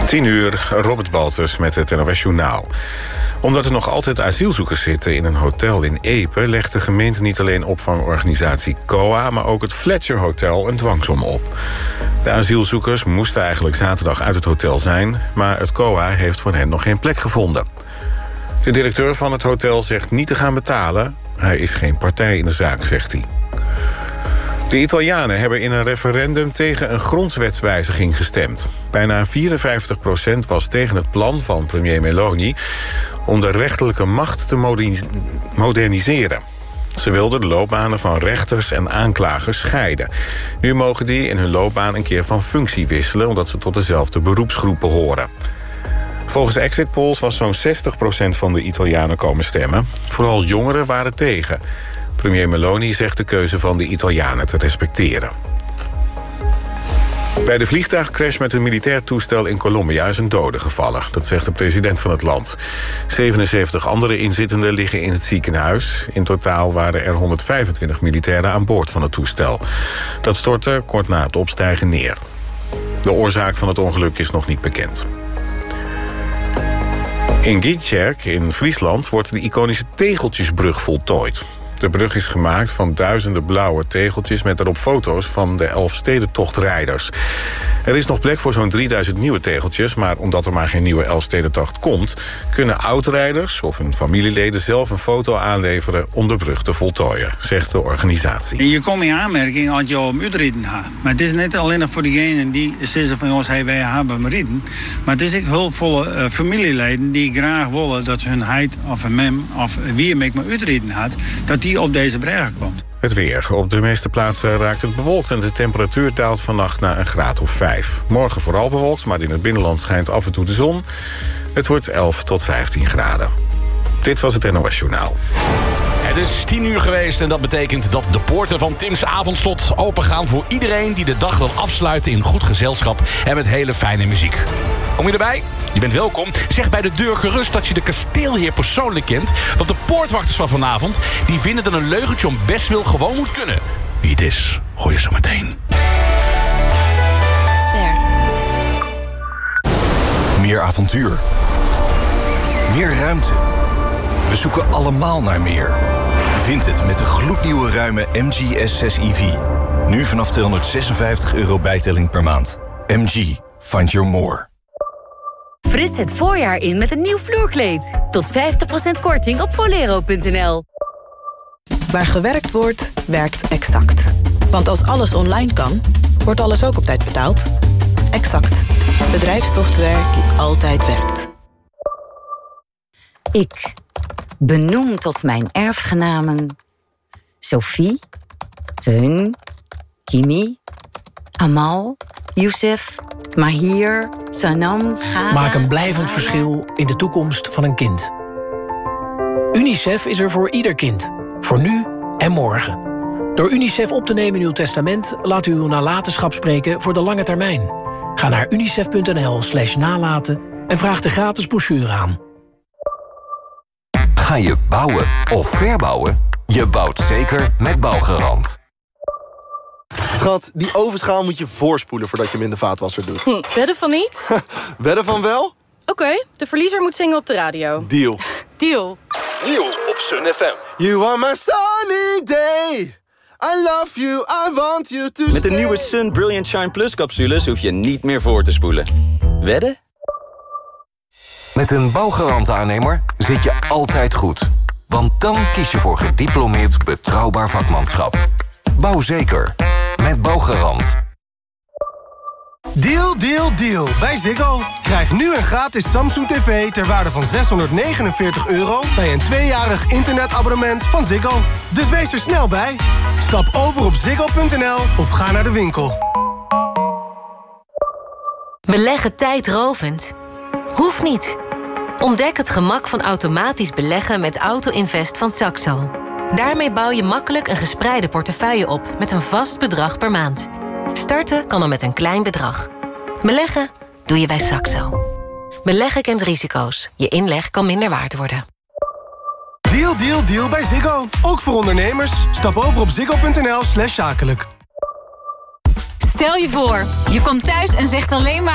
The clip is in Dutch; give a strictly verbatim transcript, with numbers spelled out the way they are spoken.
tien uur, Robert Baltus met het N O S Journaal. Omdat er nog altijd asielzoekers zitten in een hotel in Epe... legt de gemeente niet alleen opvangorganisatie C O A... maar ook het Fletcher Hotel een dwangsom op. De asielzoekers moesten eigenlijk zaterdag uit het hotel zijn... maar het C O A heeft voor hen nog geen plek gevonden. De directeur van het hotel zegt niet te gaan betalen. Hij is geen partij in de zaak, zegt hij. De Italianen hebben in een referendum tegen een grondwetswijziging gestemd. Bijna vierenvijftig procent was tegen het plan van premier Meloni... om de rechterlijke macht te moderniseren. Ze wilden de loopbanen van rechters en aanklagers scheiden. Nu mogen die in hun loopbaan een keer van functie wisselen... omdat ze tot dezelfde beroepsgroep behoren. Volgens exit polls was zo'n zestig procent van de Italianen komen stemmen. Vooral jongeren waren tegen. Premier Meloni zegt de keuze van de Italianen te respecteren. Bij de vliegtuigcrash met een militair toestel in Colombia is een dode gevallen. Dat zegt de president van het land. zevenenzeventig andere inzittenden liggen in het ziekenhuis. In totaal waren er honderdvijfentwintig militairen aan boord van het toestel. Dat stortte kort na het opstijgen neer. De oorzaak van het ongeluk is nog niet bekend. In Gietjerk in Friesland wordt de iconische Tegeltjesbrug voltooid. De brug is gemaakt van duizenden blauwe tegeltjes... met daarop foto's van de Elfstedentochtrijders. Er is nog plek voor zo'n drieduizend nieuwe tegeltjes... maar omdat er maar geen nieuwe Elfstedentocht komt... kunnen oudrijders of hun familieleden zelf een foto aanleveren... om de brug te voltooien, zegt de organisatie. Je komt in aanmerking als je om uitrijden gaat. Maar het is niet alleen nog voor diegenen die zeggen van... ons, hey, wij hebben maar rijden. Maar het is ook hulpvolle uh, familieleden die graag willen... dat hun heid of een mem of wie ik maar uitrijden had... dat die op deze brug komt. Het weer. Op de meeste plaatsen raakt het bewolkt... en de temperatuur daalt vannacht naar een graad of vijf. Morgen vooral bewolkt, maar in het binnenland schijnt af en toe de zon. Het wordt elf tot vijftien graden. Dit was het N O S Journaal. Het is tien uur geweest en dat betekent dat de poorten van Tim's avondslot opengaan... voor iedereen die de dag wil afsluiten in goed gezelschap... en met hele fijne muziek. Kom je erbij? Je bent welkom. Zeg bij de deur gerust dat je de kasteelheer persoonlijk kent... want de poortwachters van vanavond die vinden dat een leugentje om bestwil gewoon moet kunnen. Wie het is, hoor je zo meteen. Ster. Meer avontuur. Meer ruimte. We zoeken allemaal naar meer. Vind het met de gloednieuwe ruime M G S zes E V. Nu vanaf tweehonderdzesenvijftig euro bijtelling per maand. M G. Find your more. Frits het voorjaar in met een nieuw vloerkleed. Tot vijftig procent korting op volero punt n l. Waar gewerkt wordt, werkt Exact. Want als alles online kan, wordt alles ook op tijd betaald. Exact. Bedrijfssoftware die altijd werkt. Ik benoem tot mijn erfgenamen Sophie, Teun, Kimi, Amal, Youssef, Mahir, Sanam, Ghana... Maak een blijvend verschil in de toekomst van een kind. UNICEF is er voor ieder kind. Voor nu en morgen. Door UNICEF op te nemen in uw testament... laat u uw nalatenschap spreken voor de lange termijn. Ga naar unicef punt n l slash nalaten... en vraag de gratis brochure aan. Ga je bouwen of verbouwen? Je bouwt zeker met Bouwgarant. Schat, die ovenschaal moet je voorspoelen voordat je hem in de vaatwasser doet. Hm, wedden van niet? Wedden van wel? Oké, okay, de verliezer moet zingen op de radio. Deal. Deal. Deal op Sun F M. You are my sunny day. I love you, I want you to... Met de nieuwe Sun Brilliant Shine Plus capsules hoef je niet meer voor te spoelen. Wedden? Met een Bouwgarant aannemer zit je altijd goed. Want dan kies je voor gediplomeerd betrouwbaar vakmanschap. Bouw zeker. Met Bouwgarant. Deal, deal, deal. Bij Ziggo. Krijg nu een gratis Samsung tv ter waarde van zeshonderdnegenenveertig euro... bij een tweejarig internetabonnement van Ziggo. Dus wees er snel bij. Stap over op ziggo punt n l of ga naar de winkel. Beleggen tijdrovend? Hoeft niet. Ontdek het gemak van automatisch beleggen met Auto-Invest van Saxo. Daarmee bouw je makkelijk een gespreide portefeuille op met een vast bedrag per maand. Starten kan al met een klein bedrag. Beleggen doe je bij Saxo. Beleggen kent risico's. Je inleg kan minder waard worden. Deal, deal, deal bij Ziggo. Ook voor ondernemers. Stap over op ziggo punt n l slash zakelijk. Stel je voor, je komt thuis en zegt alleen maar...